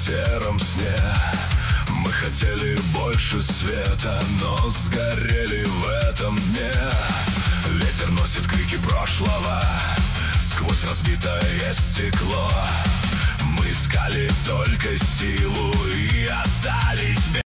сером сне. Мы хотели больше света, но сгорели в этом дне. Ветер носит крики прошлого сквозь разбитое стекло. Мы искали только силу и остались